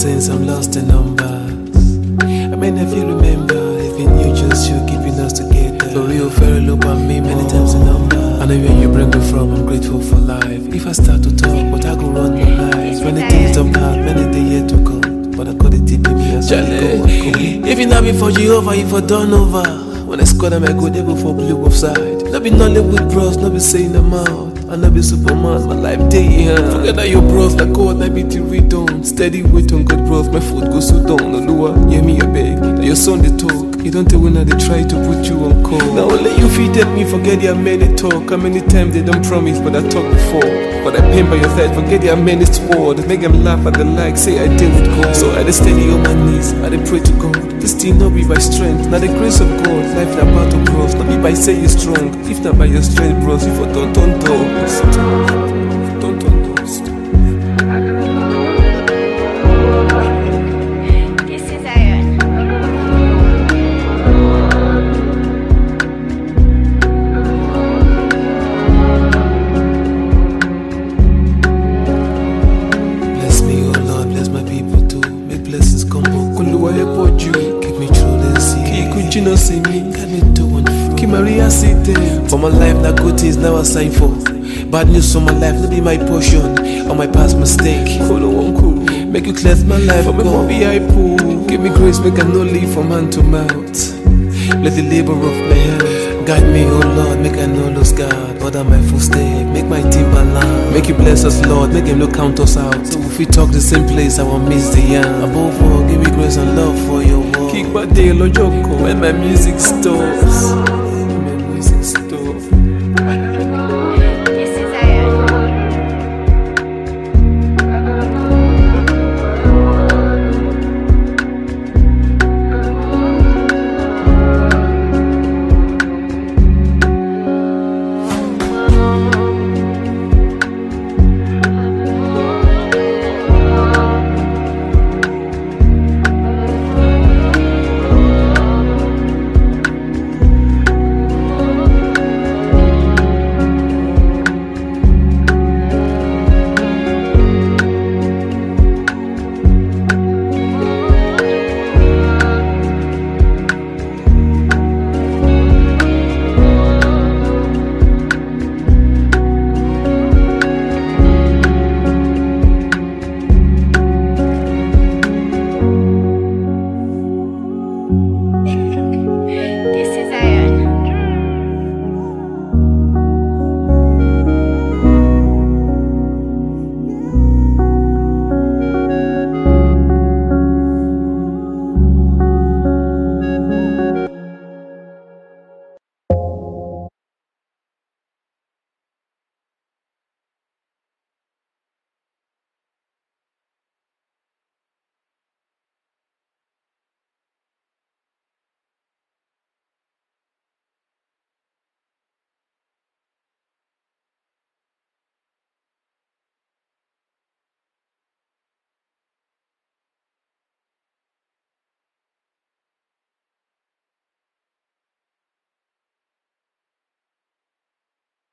since I'm lost in numbers. I mean, if you remember, it's been you, just you keeping us together. For real, fairy look at me many times in number. I know where you bring me from, I'm grateful for life. If I start to talk, but I go run my life. Many things don't pass, many days yet to come. But I got it deep in me as I go. If it not be for Jehovah, if I done over. When I score them, I go there for blue offside. Not be Nollywood bros, not be saying them out. I not be Superman, my life day here. Forget that your bros, like God, I be till we done. Steady wait on God bros, my foot goes so down. Oluwa, hear me a beg. Now your son they talk. You don't tell when they try to put you on call. Now only you feed at me, forget their many talk. How many times they don't promise, but I talk before. But I pain by your side, forget their many word. Make them laugh at the like, say I deal with God. So I dey steady on my knees, I dey pray to God. This thing not be by strength, not the grace of God. Life na battle cross, not be by say you strong. If not by your strength, bros, if I don't turn doors. Don't turn doors. This is Iron. Bless me, oh Lord, bless my people too. Make blessings come up. Oluwa help you. Keep me through this year. Keep you see me. Got me to and fro. Keep Maria seated. For my life, that good things now I sign for. Bad news for my life, no be my portion. Or my past mistake. Make you cleanse my life. For me, more be I pull. Give me grace, make I no leave from hand to mouth. Let the labor of my hands guide me, oh Lord, make I no lose God. Order my footstep, make my team balance. Make you bless us, Lord, make him no count us out. So if we talk the same place, I won't miss the yarn. Above all, give me grace and love for your word. Kick my day, Lojoko, when my music stops.